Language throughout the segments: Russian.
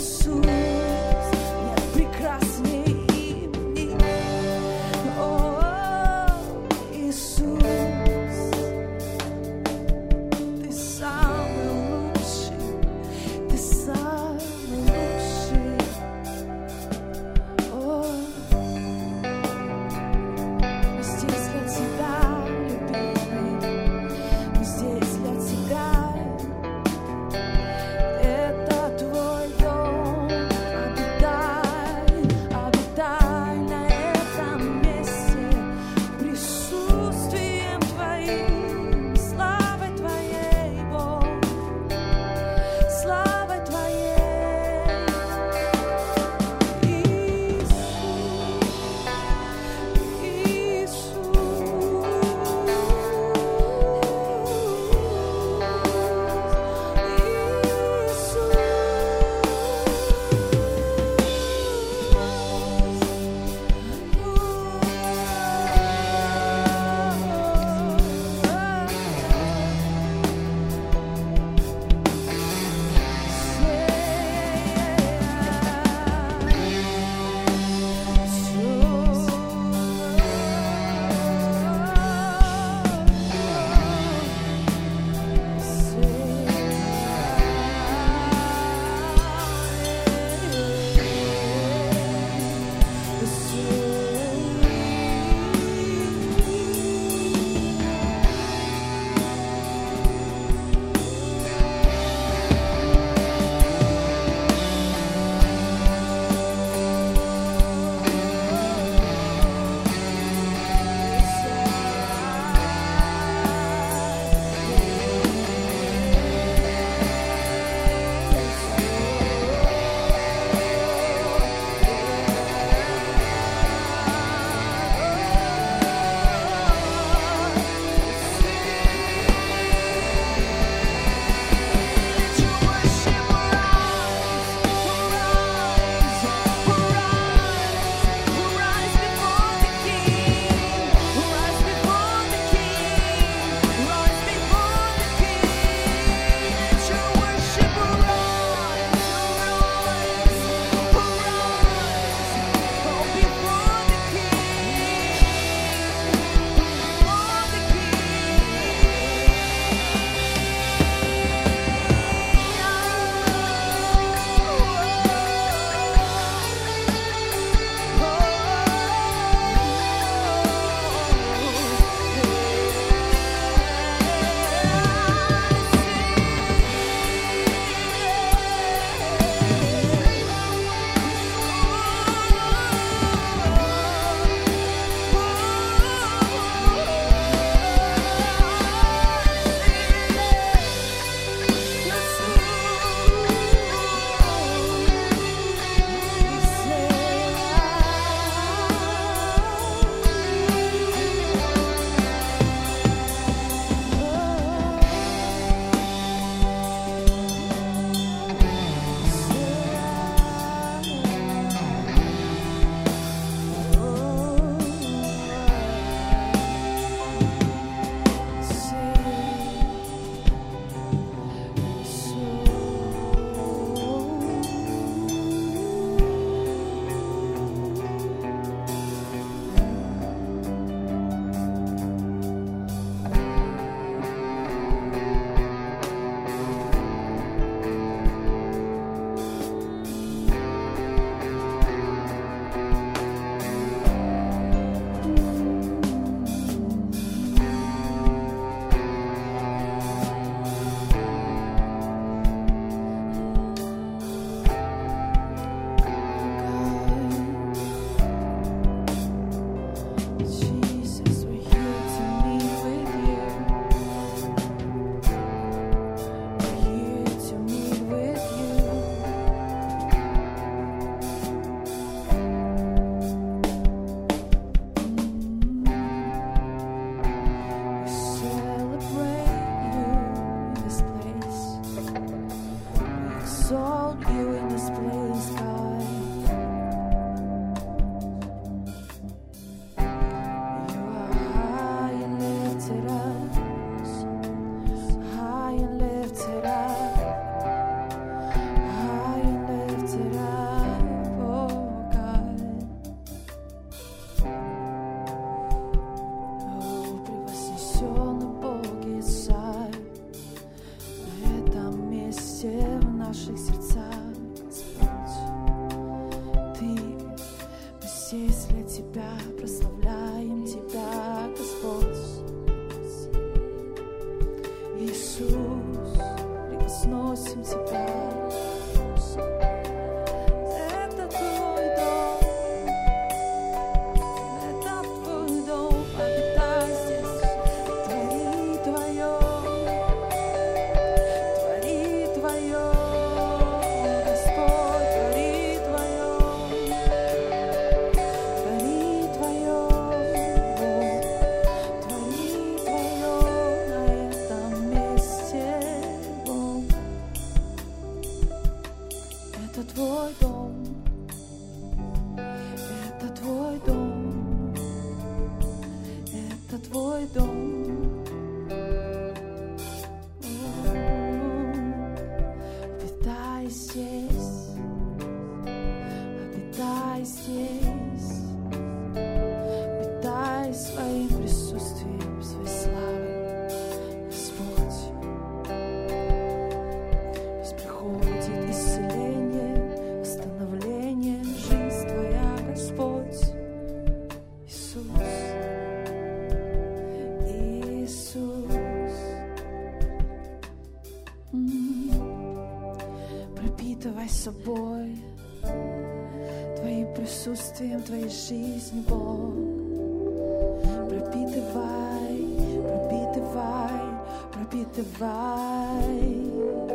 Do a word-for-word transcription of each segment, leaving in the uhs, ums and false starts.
Это твой дом. Твой дом, это Твой дом, это Твой дом. Обитай здесь, обитай здесь, обитай своим присутствием, своей славой, Господь. Пусть приходит исцеление, восстановление, жизнь Твоя, Господь. Иисус, Иисус, М-м. пропитывай собой Твоим присутствием, Твоей жизнью, Бог. Пропитывай, пропитывай, пропитывай.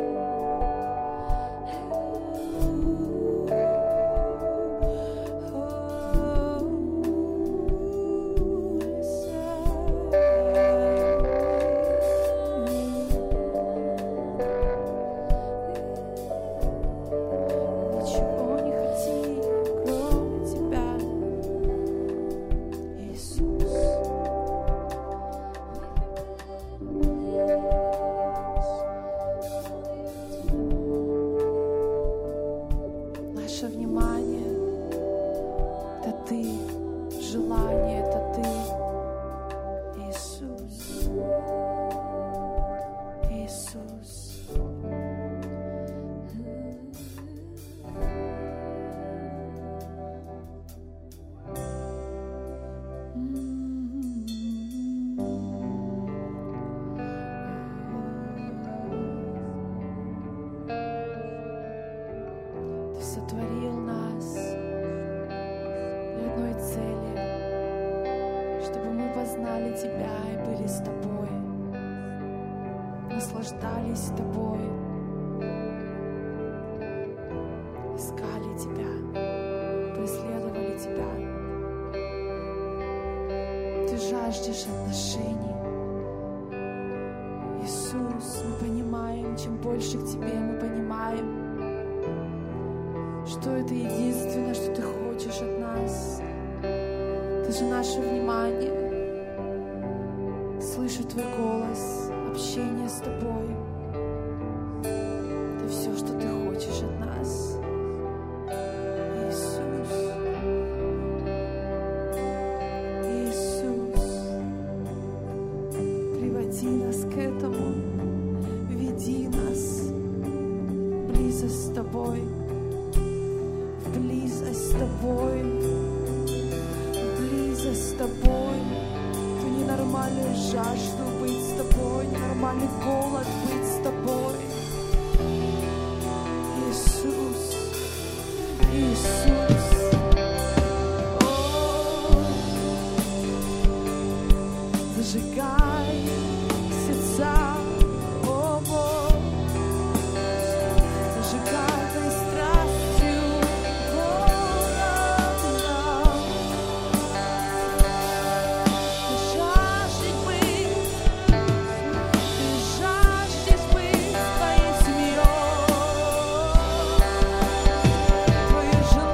Ничего не хоти, кроме Тебя, Иисус. Наше внимание — это Ты, желание — это Ты, Иисус, Иисус. Ты сотворил нас для одной цели, чтобы мы познали Тебя и были с Тобой, наслаждались Тобой, искали Тебя, преследовали Тебя. Ты жаждешь отношений. Иисус, мы понимаем, чем больше к Тебе мы понимаем, что это единственное, что Ты хочешь от нас. Ты же наше внимание, слышать Твой голос, общение с Тобой. Это все, что Ты хочешь от нас. Иисус, Иисус, приводи нас к этому, веди нас в близость с Тобой, в близость с Тобой, в близость с Тобой, ту ненормальную жажду быть с Тобой, ненормальный голод быть с Тобой. Иисус, Иисус. О, зажигай сердца, о Бог, зажигай Твоей страстью город нам. Ты жаждешь быть, ты жаждешь быть Твоей семьей, Твое желание.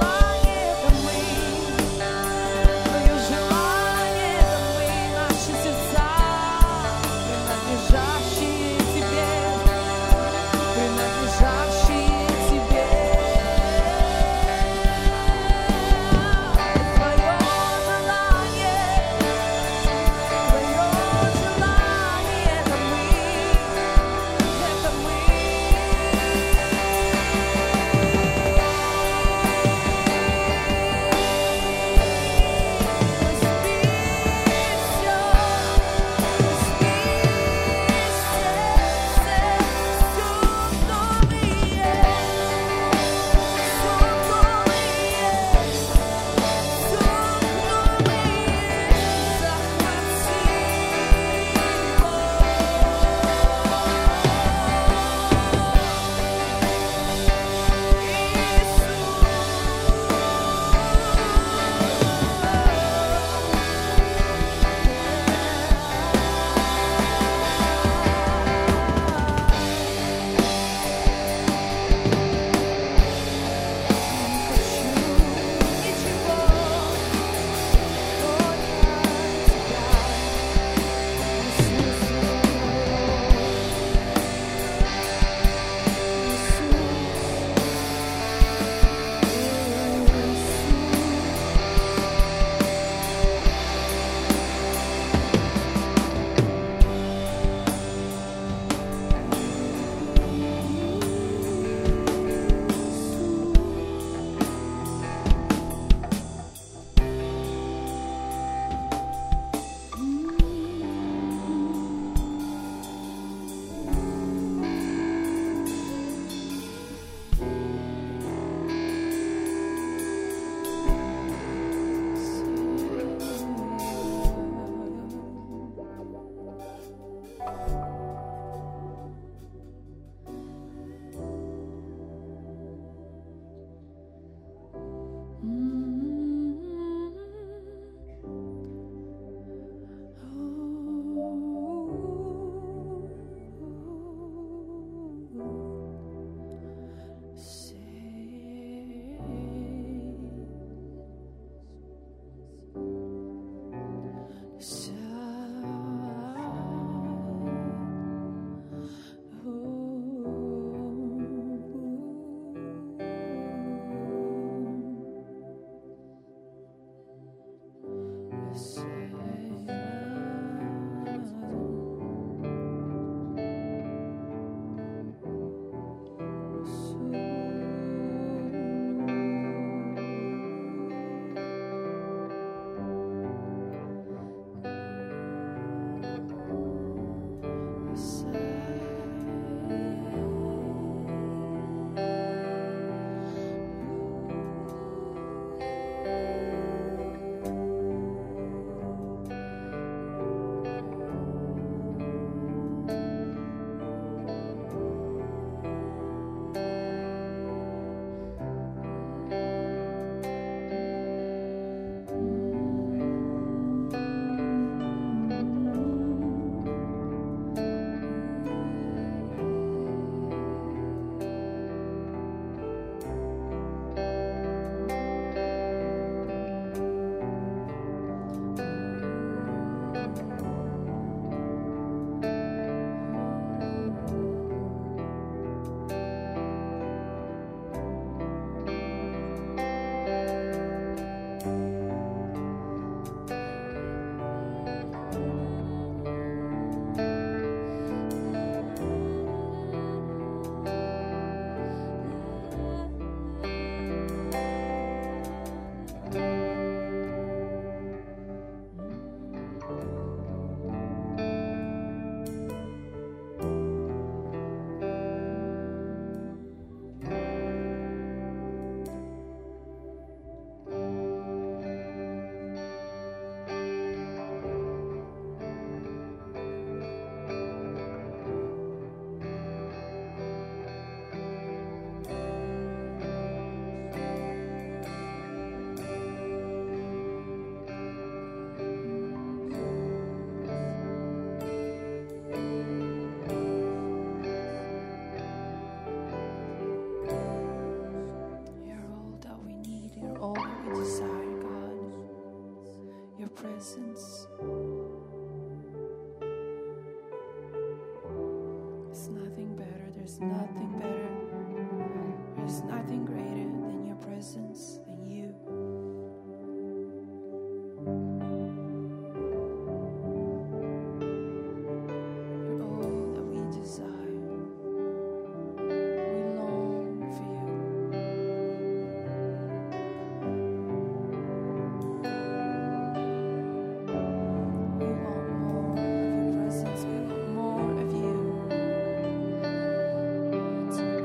presence. There's nothing better, there's nothing better, there's nothing greater than your presence, than you. You're all that we desire. We long for you. We want more of your presence. We want more of you.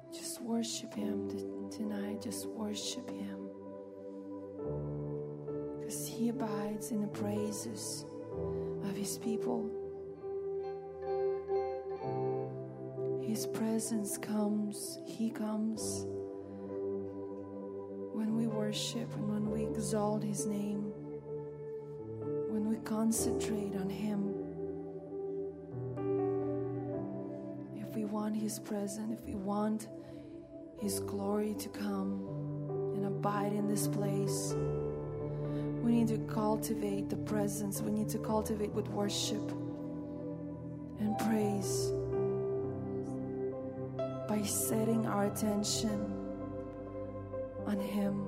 Just worship Him tonight. Just worship Him. Because He abides in the praises of His people. His presence comes, He comes when we worship and when we exalt His name, when we concentrate on Him. If we want His presence, if we want His glory to come and abide in this place, we need to cultivate the presence. We need to cultivate with worship and praise by setting our attention on Him.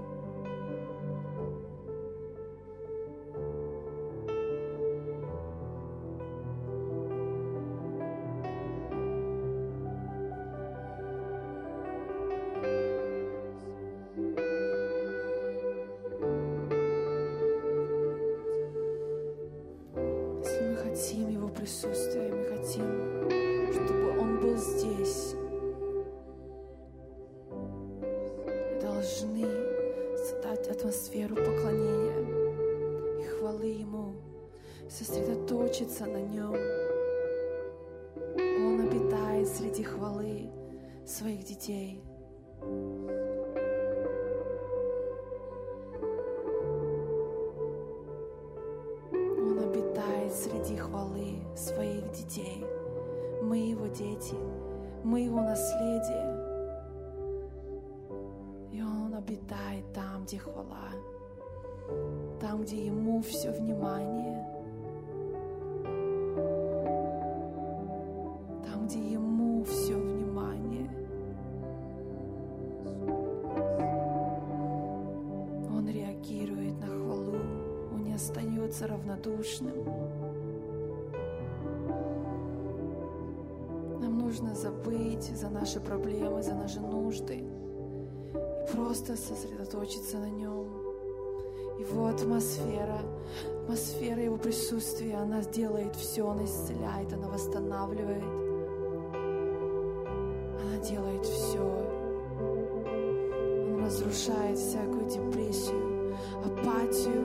Если мы хотим Его присутствия, мы хотим, чтобы Он был здесь, должны создать атмосферу поклонения и хвалы Ему, сосредоточиться на Нем. Он обитает среди хвалы своих детей. Он обитает среди хвалы своих детей. Мы Его дети, мы Его наследие. Обитает там, где хвала, там, где Ему все внимание, там, где Ему все внимание. Он реагирует на хвалу, Он не остается равнодушным. Нам нужно забыть за наши проблемы, за наши нужды, просто сосредоточиться на Нем. Его атмосфера, атмосфера Его присутствия, она делает все, она исцеляет, она восстанавливает, она делает все. Он разрушает всякую депрессию, апатию,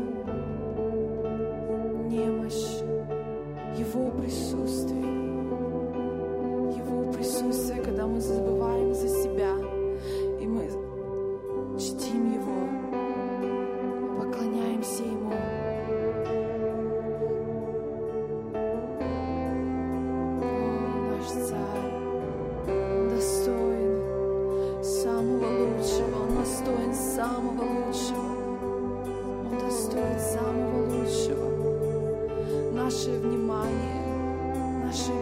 немощь. Его присутствие, Его присутствие, когда мы забываем за себя, и мы чтим Его, поклоняемся Ему. О, наш Царь, Он достоин самого лучшего, Он достоин самого лучшего, Он достоин самого лучшего. Наше внимание, наше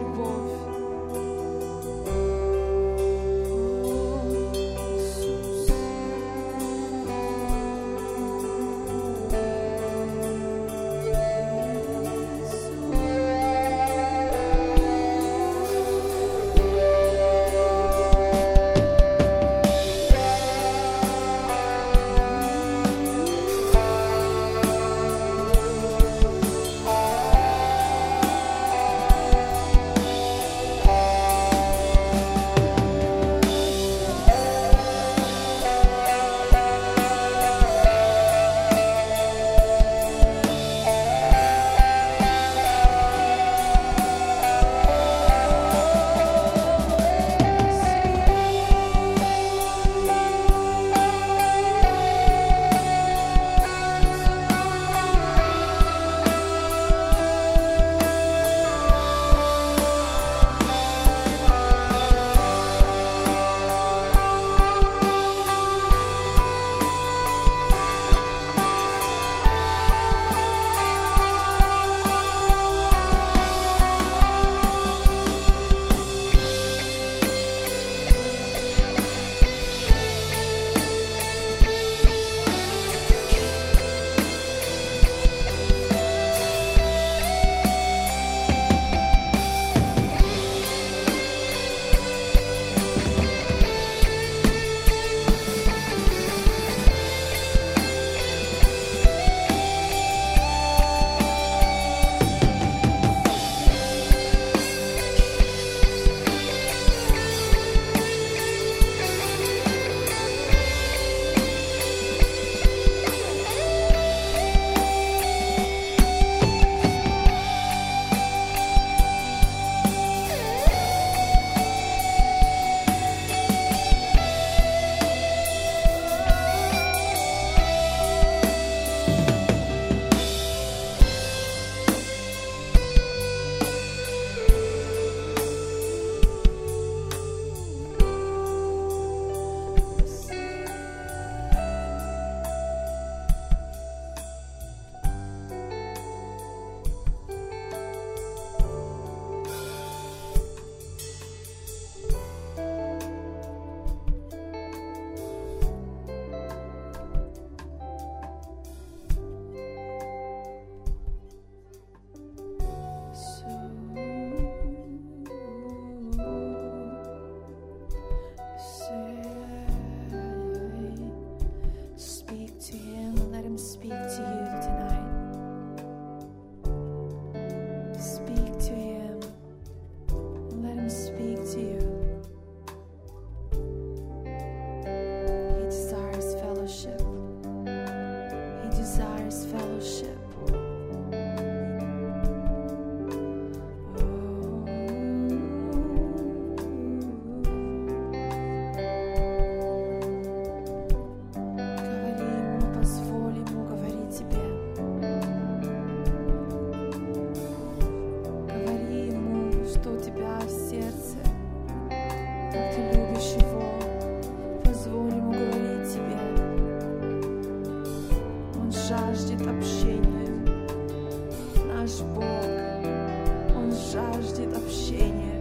жаждет общения. Наш Бог, Он жаждет общения.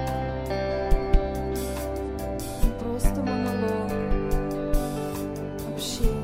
Не просто монолог, общение.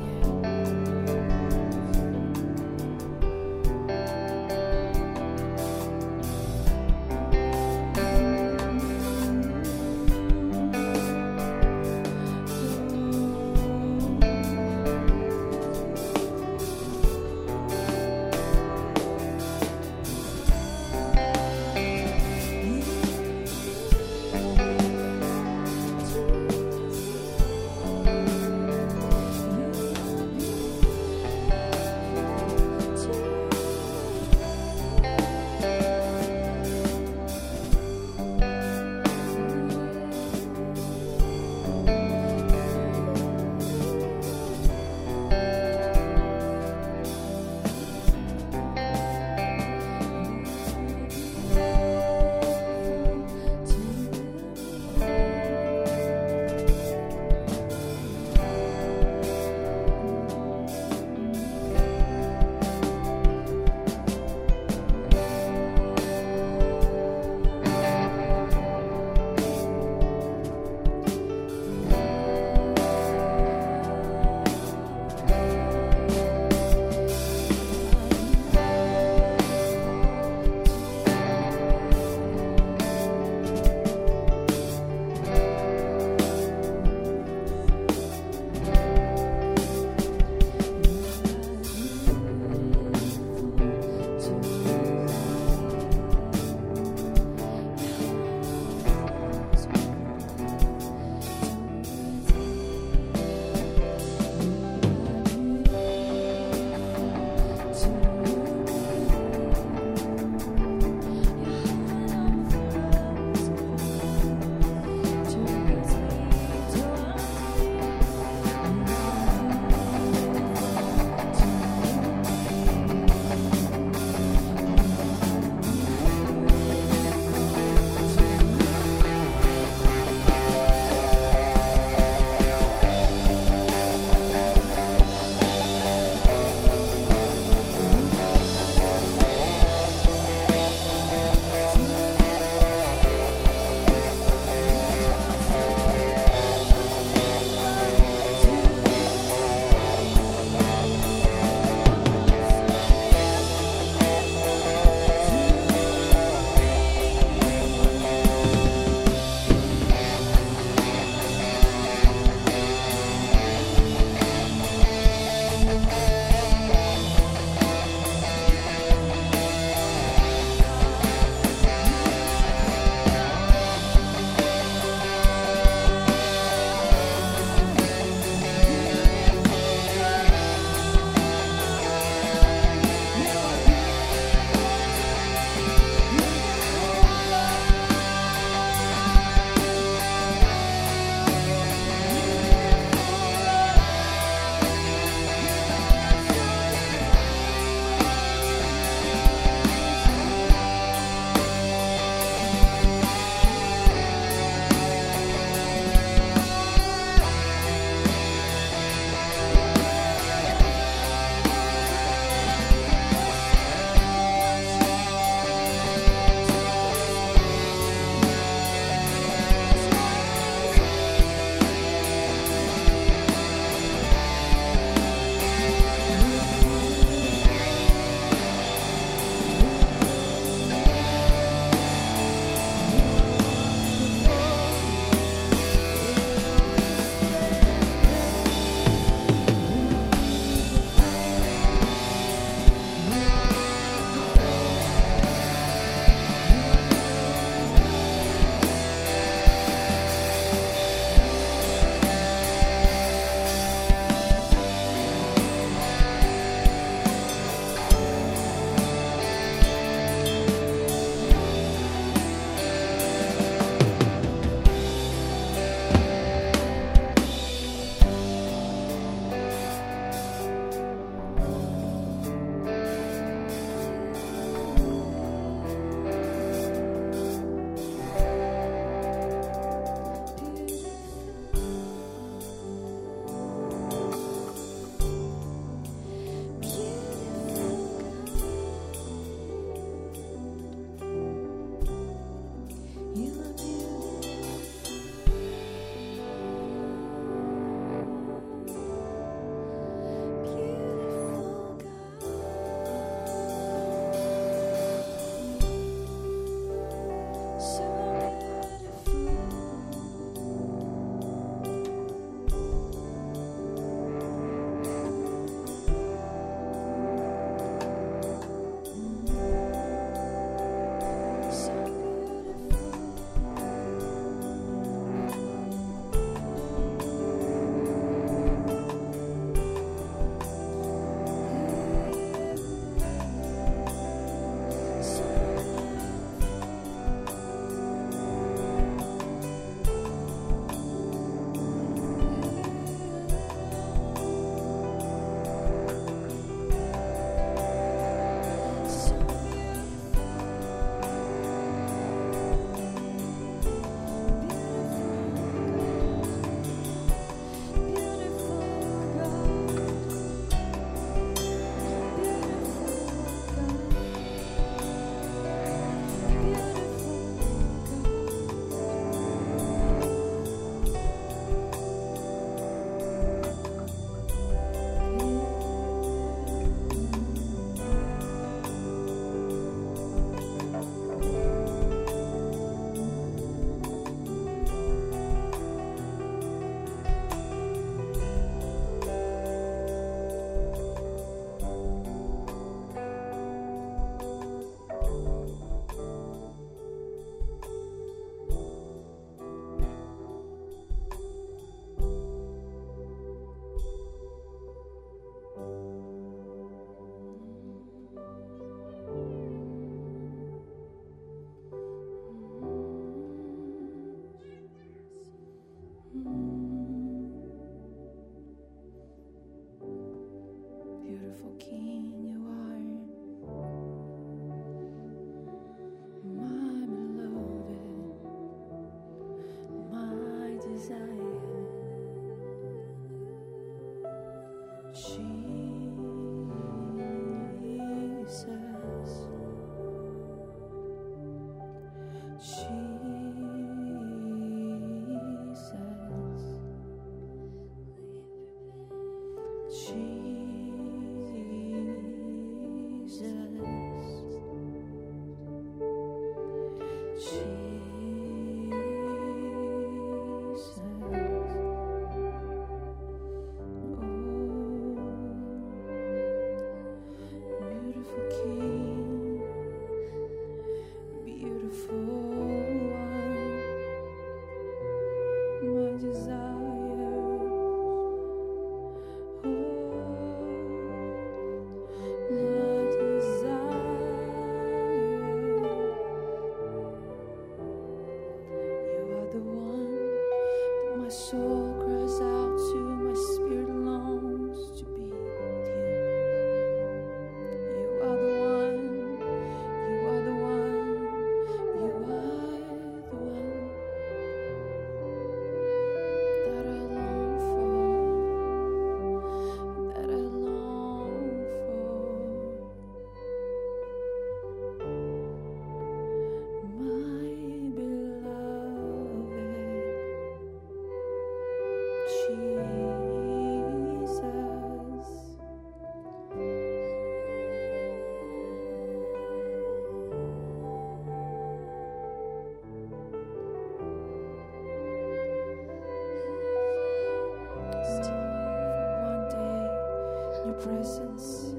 Presence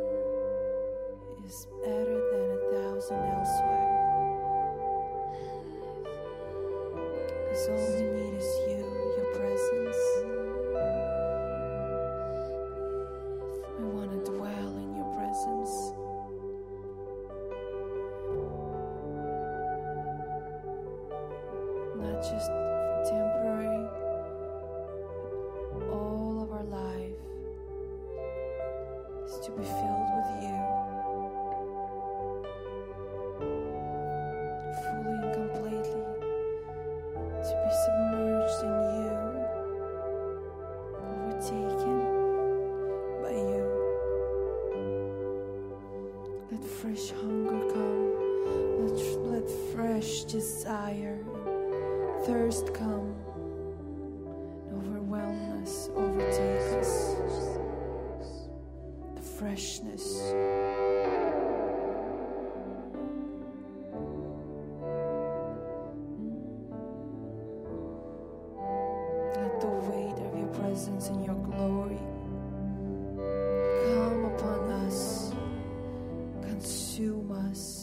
is better than a thousand elsewhere. Because all we need is you, your presence. We want to dwell in your presence. Not just for temporary, but all of our life. To be filled with you, fully and completely, to be submerged in you, overtaken by you. Let fresh hunger come, let, let fresh desire and thirst come, overwhelm us, overtake us. Freshness. Let the weight of your presence and your glory come upon us, consume us.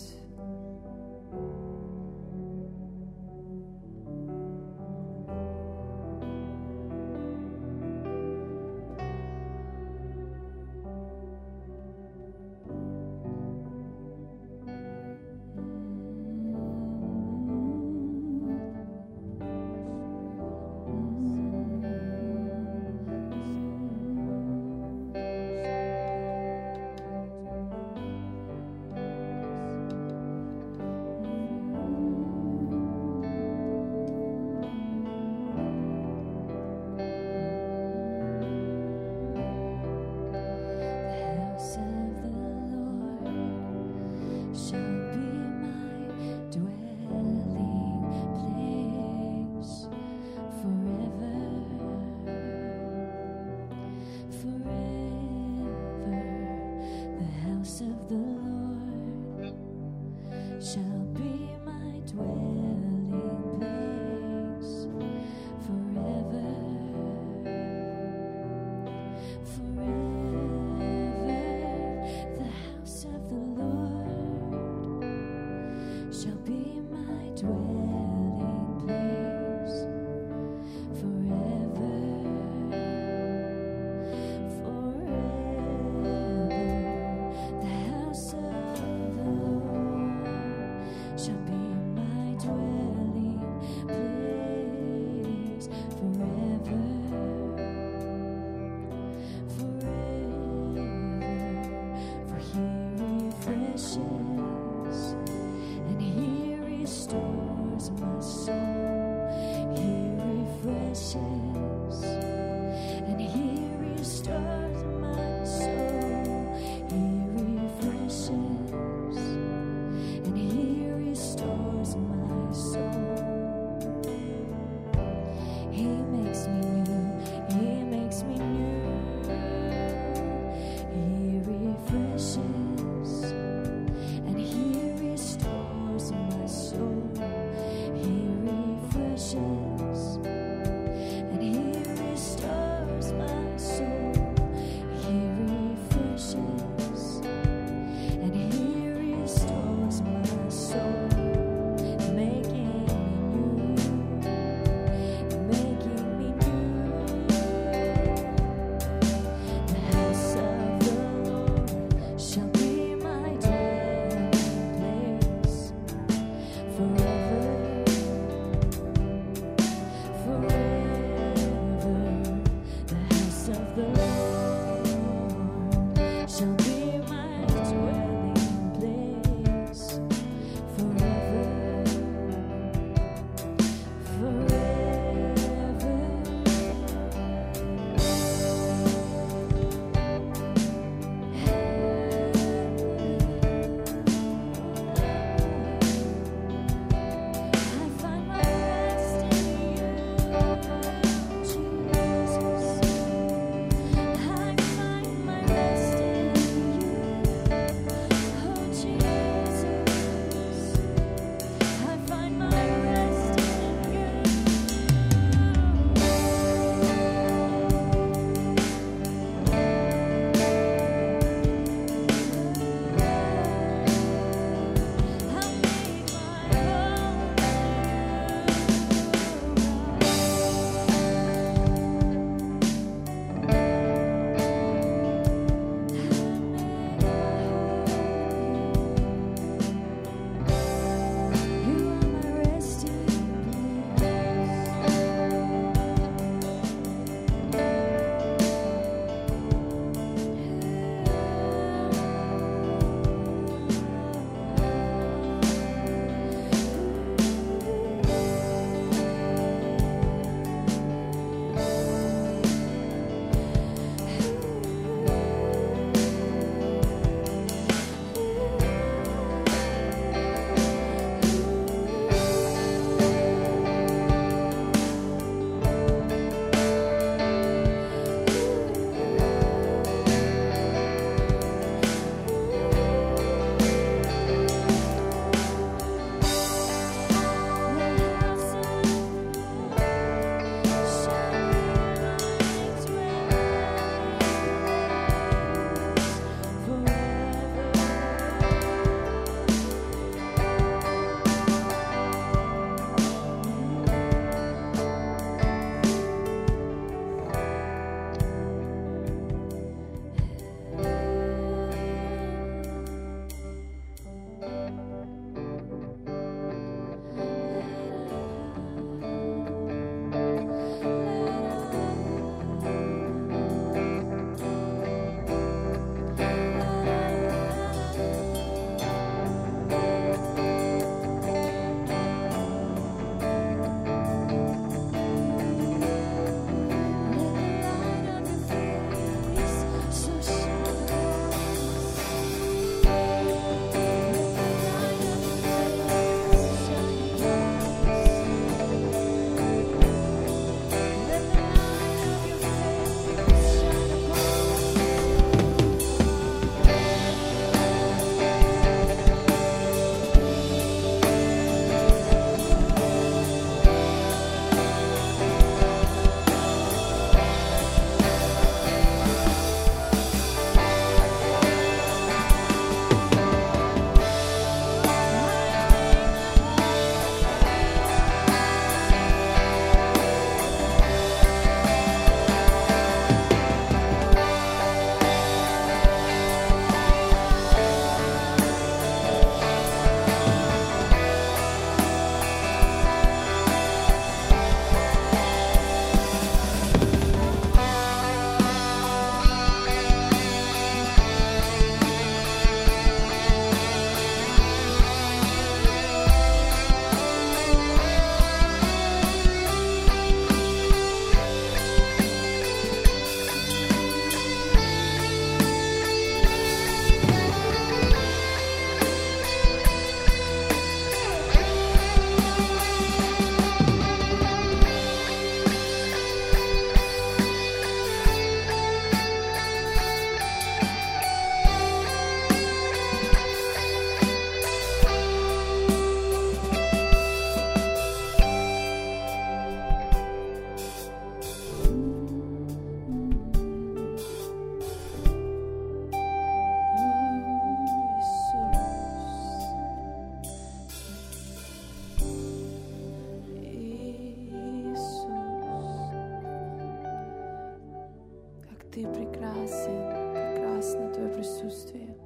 Ты прекрасен, прекрасно Твое присутствие.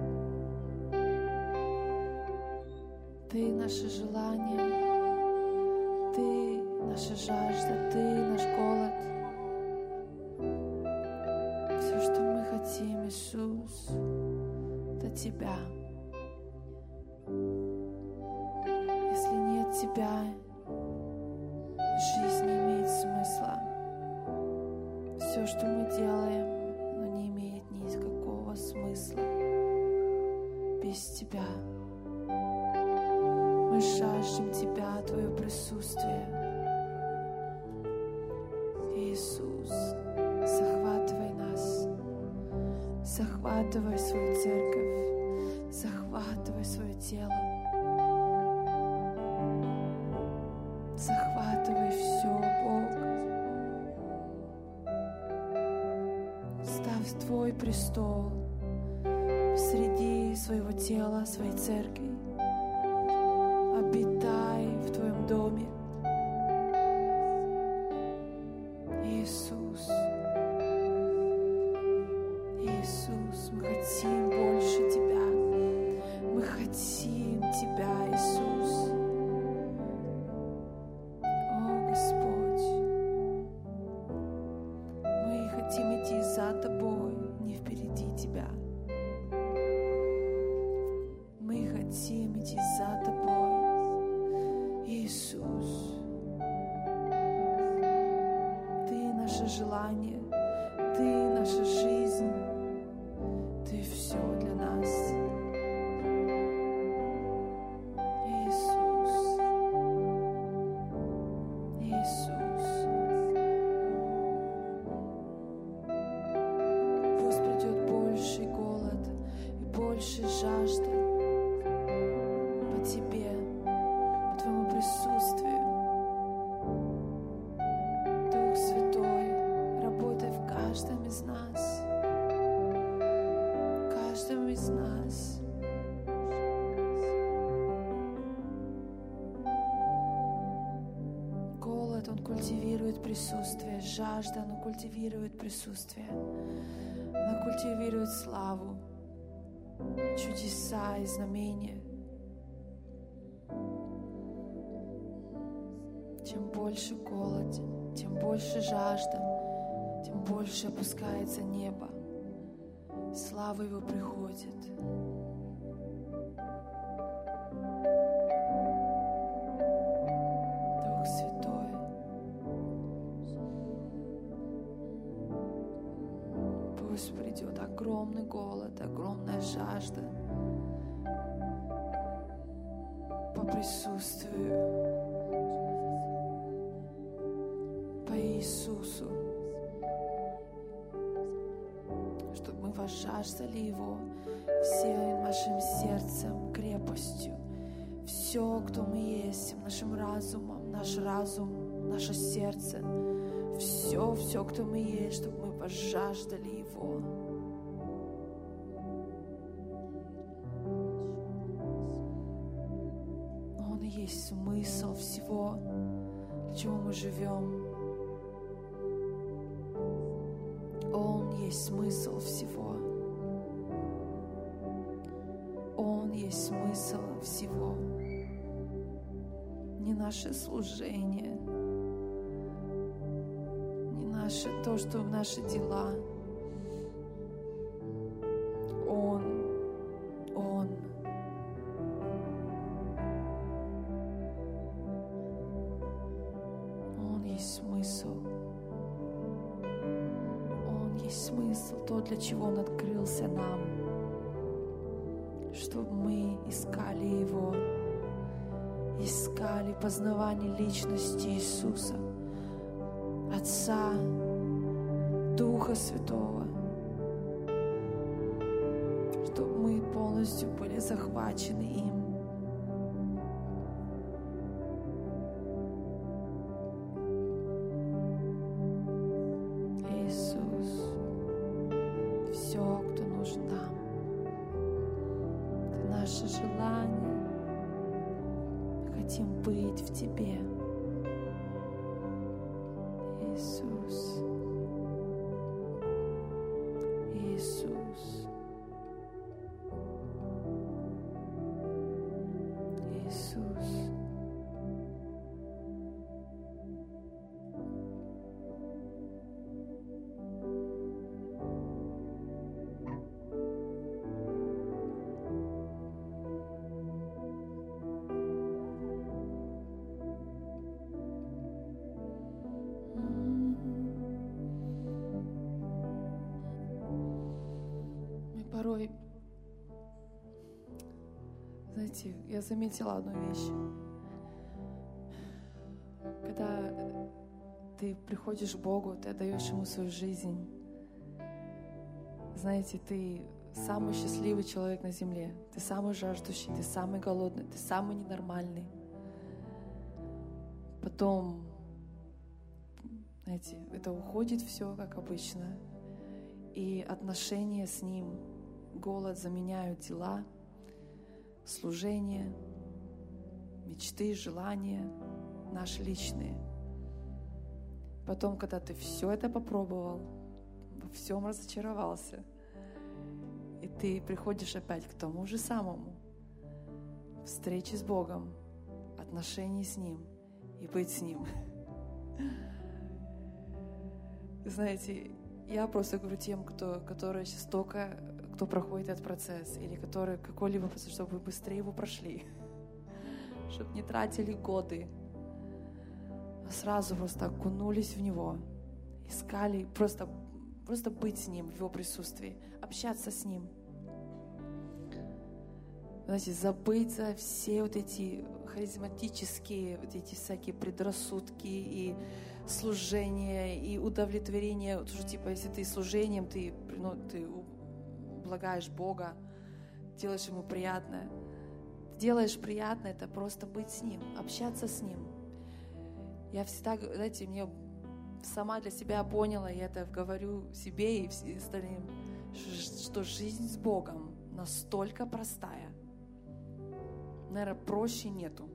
Ты наше желание, Ты наша жажда, Ты наш голод. Все, что мы хотим, Иисус, это Тебя. Если нет Тебя, жизнь не имеет смысла. Все, что мы делаем, но не имеет никакого смысла без Тебя. Мы жаждем Тебя, Твое присутствие. Иисус, захватывай нас, захватывай свою церковь, захватывай свое тело, захватывай все, Бог. Ставь Твой престол среди своего тела, своей церкви. Обитай в Твоем доме. Иисус, Иисус, мы хотим больше Тебя. Мы хотим Тебя, Иисус. О, Господь, мы хотим идти за Тобой, не впереди Тебя. Мы хотим идти за Тобой, Иисус. Ты наше желание, Ты наша жизнь, Ты все для нас. Иисус, Иисус. Пусть придет больший голод и больше жажда по Тебе, по Твоему присутствию. Дух Святой, работай в каждом из нас, в каждом из нас. Голод, он культивирует присутствие, жажда, она культивирует присутствие, она культивирует славу, чудеса и знамения. Чем больше голод, тем больше жажда, тем больше опускается небо. Слава Его приходит. Дух Святой, пусть придет огромный голод, огромная жажда по присутствию, по Иисусу, чтобы мы возжаждали Его всем нашим сердцем, крепостью. Все, кто мы есть, нашим разумом, наш разум, наше сердце, все, все, кто мы есть, чтобы мы возжаждали Его. Он и есть смысл всего, для чего мы живем. Он есть смысл всего. Он есть смысл всего. Не наше служение, не наше то, что наши дела. Он, Он. Он есть смысл. Он есть смысл, то, для чего Он открылся нам, чтобы мы искали Его, искали познавание личности Иисуса, Отца, Духа Святого, чтобы мы полностью были захвачены им. Иисус, все, кто нужен нам, это наше желание. Мы хотим быть в Тебе, Иисус. Знаете, я заметила одну вещь. Когда ты приходишь к Богу, ты отдаешь Ему свою жизнь, знаете, ты самый счастливый человек на земле. Ты самый жаждущий, ты самый голодный, ты самый ненормальный. Потом, знаете, это уходит все, как обычно. И отношения с Ним, голод заменяют дела, служение, мечты, желания наши личные. Потом, когда ты все это попробовал, во всем разочаровался, и ты приходишь опять к тому же самому, встречи с Богом, отношения с Ним и быть с Ним. Знаете, я просто говорю тем, кто, которые сейчас только, кто проходит этот процесс, или которые какой-либо процесс, чтобы вы быстрее его прошли, чтобы не тратили годы, а сразу просто окунулись в Него, искали просто, просто быть с Ним в Его присутствии, общаться с Ним. Знаете, забыть за все вот эти харизматические, вот эти всякие предрассудки и служение, и удовлетворение. Уже, типа, если ты служением, ты, ну, ты благаешь Бога, делаешь Ему приятное. Делаешь приятное — это просто быть с Ним, общаться с Ним. Я всегда, знаете, мне сама для себя поняла, я это говорю себе и остальным, что жизнь с Богом настолько простая. Наверное, проще нету.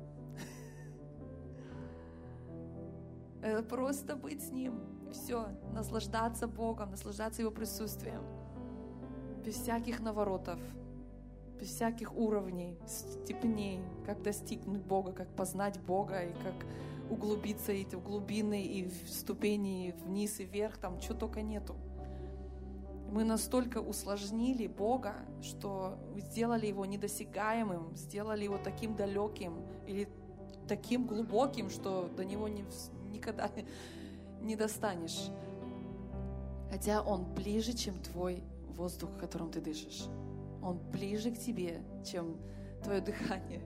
Это просто быть с Ним. Все, наслаждаться Богом, наслаждаться Его присутствием. Без всяких наворотов, без всяких уровней, степеней, как достигнуть Бога, как познать Бога, и как углубиться и в глубины, и в ступени, и вниз, и вверх, там чего только нету. Мы настолько усложнили Бога, что сделали Его недосягаемым, сделали Его таким далеким или таким глубоким, что до Него не, никогда не достанешь. Хотя Он ближе, чем твой воздух, которым ты дышишь. Он ближе к тебе, чем твое дыхание.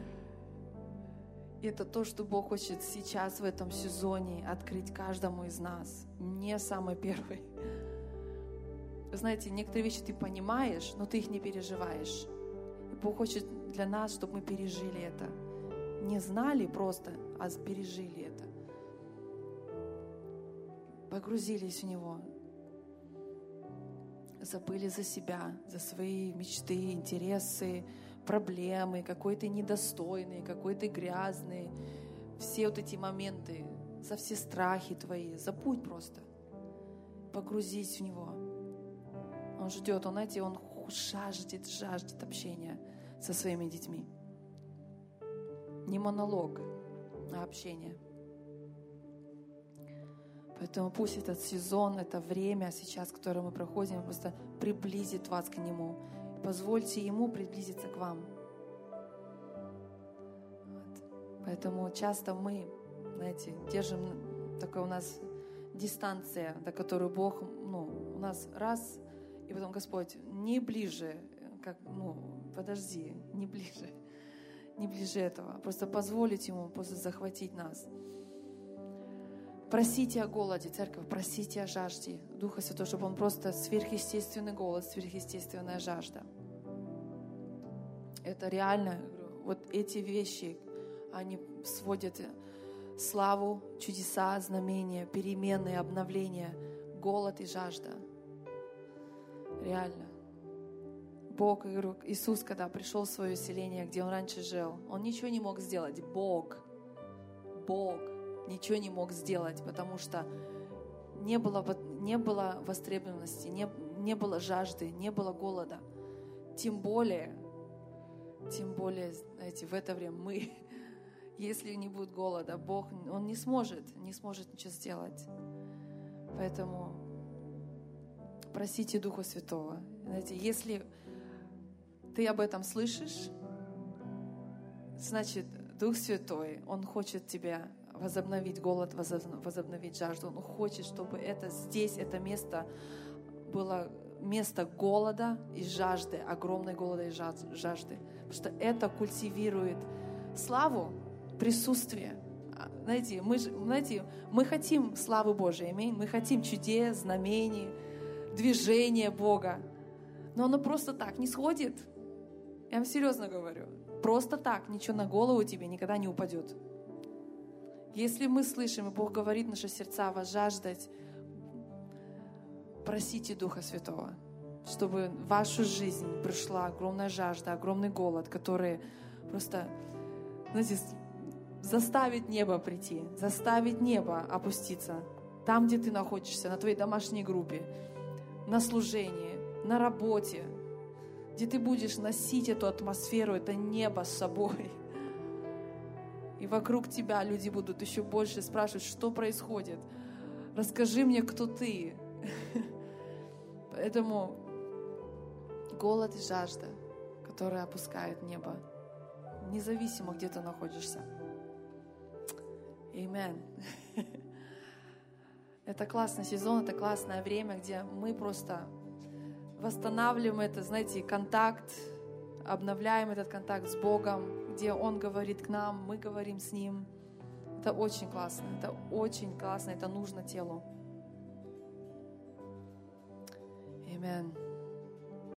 И это то, что Бог хочет сейчас в этом сезоне открыть каждому из нас. Мне самой первой. Вы знаете, некоторые вещи ты понимаешь, но ты их не переживаешь. И Бог хочет для нас, чтобы мы пережили это. Не знали просто, а пережили это. Погрузились в Него. Забыли за себя, за свои мечты, интересы, проблемы, какой ты недостойный, какой ты грязный. Все вот эти моменты, за все страхи твои. Забудь просто. Погрузись в Него. Он ждет, он, знаете, он жаждет, жаждет общения со своими детьми. Не монолог, а общение. Поэтому пусть этот сезон, это время сейчас, которое мы проходим, просто приблизит вас к Нему. Позвольте Ему приблизиться к вам. Вот. Поэтому часто мы, знаете, держим, такая у нас дистанция, до которой Бог, ну, у нас раз, и потом Господь, не ближе, как, ну, подожди, не ближе, не ближе этого. Просто позволить Ему просто захватить нас. Просите о голоде, церковь, просите о жажде Духа Святого, чтобы Он просто сверхъестественный голод, сверхъестественная жажда. Это реально, вот эти вещи, они сводят славу, чудеса, знамения, перемены, обновления, голод и жажда. Реально. Бог, я говорю, Иисус, когда пришел в свое селение, где Он раньше жил, Он ничего не мог сделать. Бог, Бог ничего не мог сделать, потому что не было, не было востребованности, не, не было жажды, не было голода. Тем более, тем более, знаете, в это время мы, если не будет голода, Бог, Он не сможет, не сможет ничего сделать. Поэтому просите Духа Святого. Знаете, если ты об этом слышишь, значит, Дух Святой, Он хочет тебя возобновить голод, возобновить жажду. Он хочет, чтобы это здесь, это место было место голода и жажды, огромной голода и жажды. Потому что это культивирует славу, присутствие. Знаете, мы, знаете, мы хотим славы Божией, аминь. Мы хотим чудес, знамений, движения Бога. Но оно просто так не сходит. Я вам серьезно говорю. Просто так ничего на голову тебе никогда не упадет. Если мы слышим, и Бог говорит в наши сердца вас жаждать, просите Духа Святого, чтобы в вашу жизнь пришла огромная жажда, огромный голод, который просто, знаете, заставит небо прийти, заставит небо опуститься. Там, где ты находишься, на твоей домашней группе, на служении, на работе, где ты будешь носить эту атмосферу, это небо с собой. И вокруг тебя люди будут еще больше спрашивать, что происходит. Расскажи мне, кто ты. Поэтому голод и жажда, которые опускают небо, независимо, где ты находишься. Аминь. Это классный сезон, это классное время, где мы просто восстанавливаем это, знаете, контакт, обновляем этот контакт с Богом, где Он говорит к нам, мы говорим с Ним. Это очень классно, это очень классно, это нужно телу. Аминь.